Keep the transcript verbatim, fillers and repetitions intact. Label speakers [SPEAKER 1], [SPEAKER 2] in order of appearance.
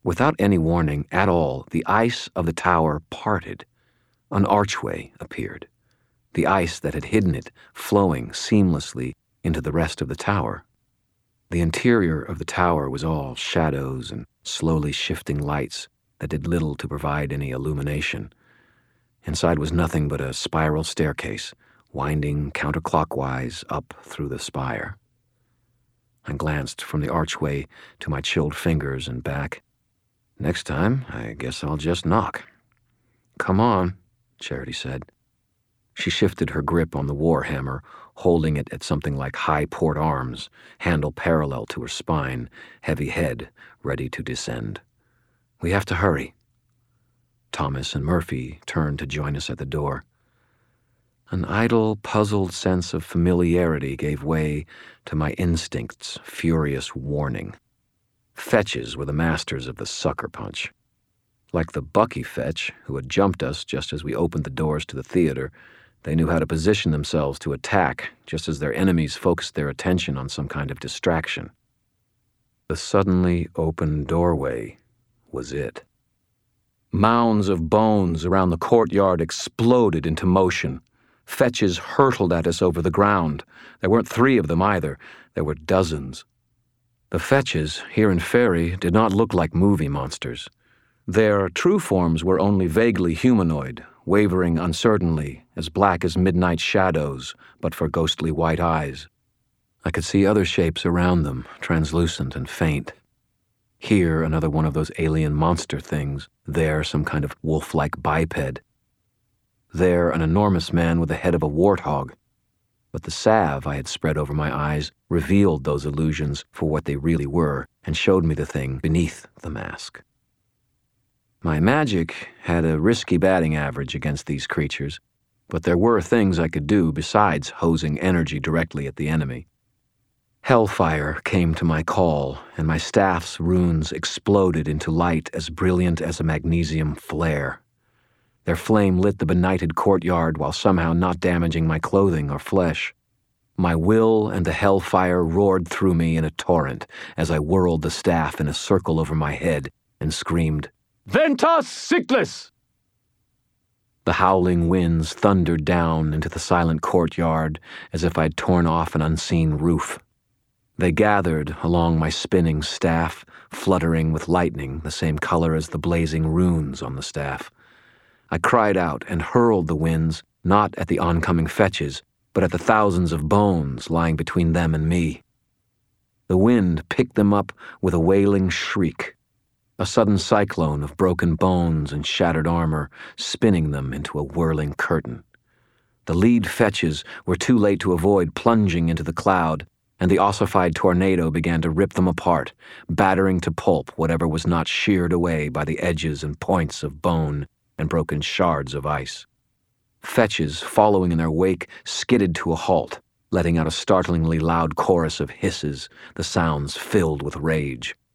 [SPEAKER 1] Without any warning at all, the ice of the tower parted. An archway appeared, the ice that had hidden it flowing seamlessly into the rest of the tower. The interior of the tower was all shadows and slowly shifting lights that did little to provide any illumination. Inside was nothing but a spiral staircase, winding counterclockwise up through the spire. I glanced from the archway to my chilled fingers and back. Next time, I guess I'll just knock. Come on, Charity said. She shifted her grip on the war hammer, holding it at something like high port arms, handle parallel to her spine, heavy head ready to descend. We have to hurry. Thomas and Murphy turned to join us at the door. An idle, puzzled sense of familiarity gave way to my instinct's furious warning. Fetches were the masters of the sucker punch. Like the Bucky Fetch, who had jumped us just as we opened the doors to the theater, they knew how to position themselves to attack just as their enemies focused their attention on some kind of distraction. The suddenly open doorway was it. Mounds of bones around the courtyard exploded into motion. Fetches hurtled at us over the ground. There weren't three of them either. There were dozens. The Fetches, here in Fairy, did not look like movie monsters. Their true forms were only vaguely humanoid, wavering uncertainly, as black as midnight shadows, but for ghostly white eyes. I could see other shapes around them, translucent and faint. Here, another one of those alien monster things. There, some kind of wolf-like biped. There, an enormous man with the head of a warthog. But the salve I had spread over my eyes revealed those illusions for what they really were and showed me the thing beneath the mask. My magic had a risky batting average against these creatures, but there were things I could do besides hosing energy directly at the enemy. Hellfire came to my call, and my staff's runes exploded into light as brilliant as a magnesium flare. Their flame lit the benighted courtyard while somehow not damaging my clothing or flesh. My will and the hellfire roared through me in a torrent as I whirled the staff in a circle over my head and screamed, "Ventus Sickles!" The howling winds thundered down into the silent courtyard as if I'd torn off an unseen roof. They gathered along my spinning staff, fluttering with lightning the same color as the blazing runes on the staff. I cried out and hurled the winds, not at the oncoming fetches, but at the thousands of bones lying between them and me. The wind picked them up with a wailing shriek, a sudden cyclone of broken bones and shattered armor, spinning them into a whirling curtain. The lead fetches were too late to avoid plunging into the cloud, and the ossified tornado began to rip them apart, battering to pulp whatever was not sheared away by the edges and points of bone and broken shards of ice. Fetches, following in their wake, skidded to a halt, letting out a startlingly loud chorus of hisses, the sounds filled with rage.